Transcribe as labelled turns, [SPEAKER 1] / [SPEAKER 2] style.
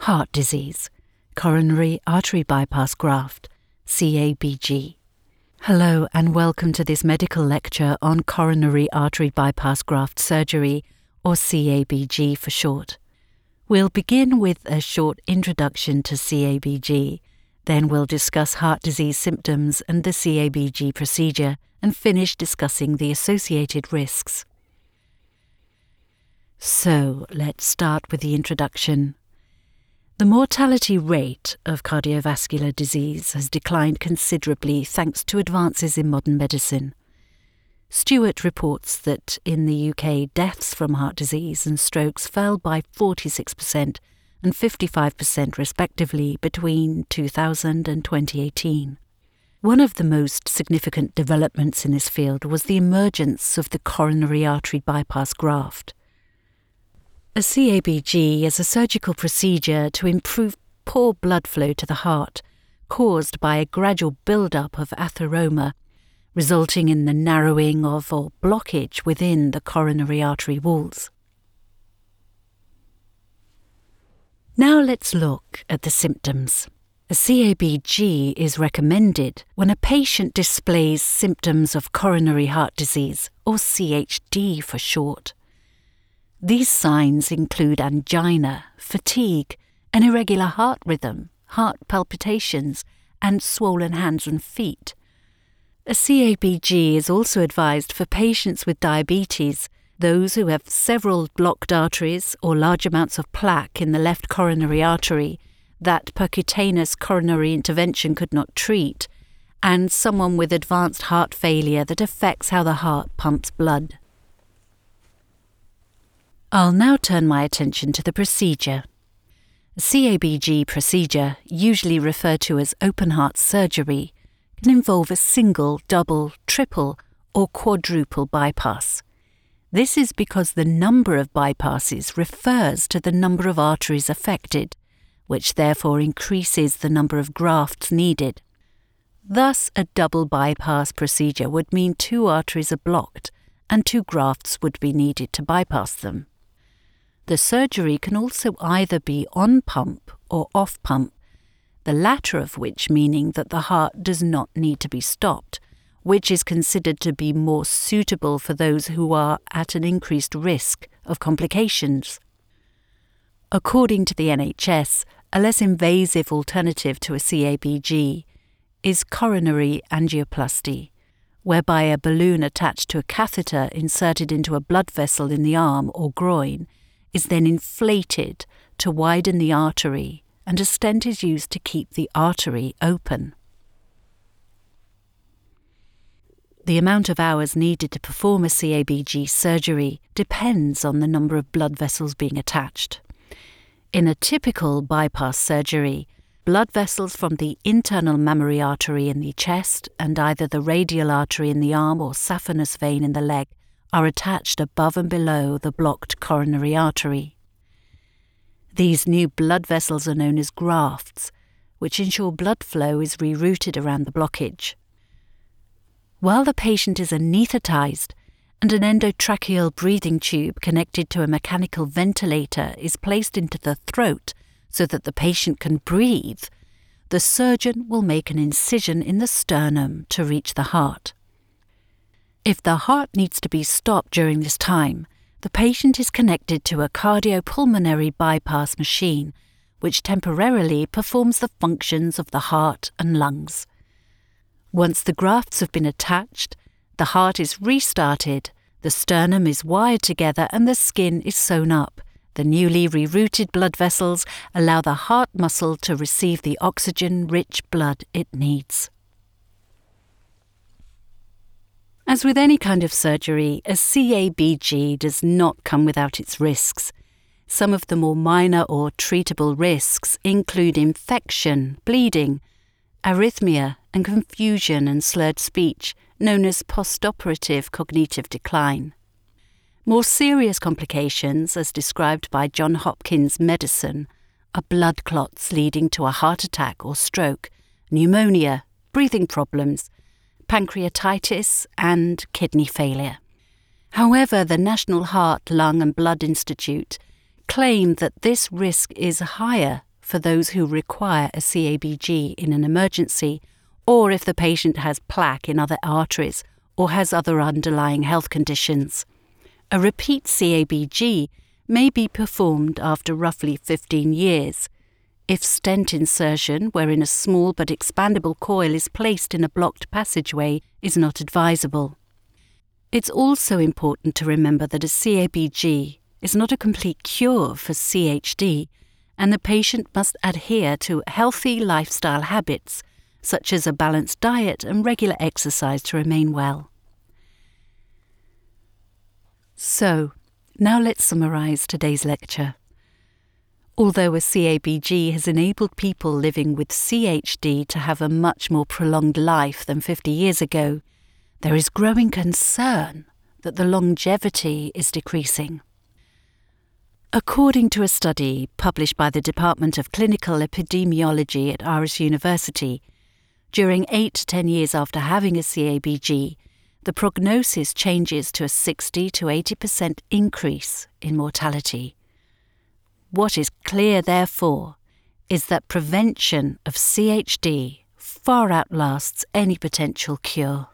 [SPEAKER 1] Heart disease, coronary artery bypass graft, CABG. Hello and welcome to this medical lecture on coronary artery bypass graft surgery, or CABG for short. We'll begin with a short introduction to CABG, then we'll discuss heart disease symptoms and the CABG procedure, and finish discussing the associated risks. So, let's start with the introduction. The mortality rate of cardiovascular disease has declined considerably thanks to advances in modern medicine. Stewart reports that in the UK, deaths from heart disease and strokes fell by 46% and 55% respectively between 2000 and 2018. One of the most significant developments in this field was the emergence of the coronary artery bypass graft. A CABG is a surgical procedure to improve poor blood flow to the heart, caused by a gradual build-up of atheroma, resulting in the narrowing of or blockage within the coronary artery walls. Now let's look at the symptoms. A CABG is recommended when a patient displays symptoms of coronary heart disease, or CHD for short. These signs include angina, fatigue, an irregular heart rhythm, heart palpitations, and swollen hands and feet. A CABG is also advised for patients with diabetes, those who have several blocked arteries or large amounts of plaque in the left coronary artery that percutaneous coronary intervention could not treat, and someone with advanced heart failure that affects how the heart pumps blood. I'll now turn my attention to the procedure. A CABG procedure, usually referred to as open heart surgery, can involve a single, double, triple, or quadruple bypass. This is because the number of bypasses refers to the number of arteries affected, which therefore increases the number of grafts needed. Thus, a double bypass procedure would mean 2 arteries are blocked and 2 grafts would be needed to bypass them. The surgery can also either be on pump or off pump, the latter of which meaning that the heart does not need to be stopped, which is considered to be more suitable for those who are at an increased risk of complications. According to the NHS, a less invasive alternative to a CABG is coronary angioplasty, whereby a balloon attached to a catheter inserted into a blood vessel in the arm or groin is then inflated to widen the artery, and a stent is used to keep the artery open. The amount of hours needed to perform a CABG surgery depends on the number of blood vessels being attached. In a typical bypass surgery, blood vessels from the internal mammary artery in the chest and either the radial artery in the arm or saphenous vein in the leg are attached above and below the blocked coronary artery. These new blood vessels are known as grafts, which ensure blood flow is rerouted around the blockage. While the patient is anaesthetized and an endotracheal breathing tube connected to a mechanical ventilator is placed into the throat so that the patient can breathe, the surgeon will make an incision in the sternum to reach the heart. If the heart needs to be stopped during this time, the patient is connected to a cardiopulmonary bypass machine, which temporarily performs the functions of the heart and lungs. Once the grafts have been attached, the heart is restarted, the sternum is wired together and the skin is sewn up. The newly rerouted blood vessels allow the heart muscle to receive the oxygen-rich blood it needs. As with any kind of surgery, a CABG does not come without its risks. Some of the more minor or treatable risks include infection, bleeding, arrhythmia, and confusion and slurred speech, known as postoperative cognitive decline. More serious complications, as described by Johns Hopkins Medicine, are blood clots leading to a heart attack or stroke, pneumonia, breathing problems, pancreatitis, and kidney failure. However, the National Heart, Lung and Blood Institute claim that this risk is higher for those who require a CABG in an emergency, or if the patient has plaque in other arteries or has other underlying health conditions. A repeat CABG may be performed after roughly 15 years, if stent insertion, wherein a small but expandable coil is placed in a blocked passageway, is not advisable. It's also important to remember that a CABG is not a complete cure for CHD, and the patient must adhere to healthy lifestyle habits, such as a balanced diet and regular exercise to remain well. So, now let's summarise today's lecture. Although a CABG has enabled people living with CHD to have a much more prolonged life than 50 years ago, there is growing concern that the longevity is decreasing. According to a study published by the Department of Clinical Epidemiology at Aarhus University, during 8 to 10 years after having a CABG, the prognosis changes to a 60 to 80% increase in mortality. What is clear, therefore, is that prevention of CHD far outlasts any potential cure.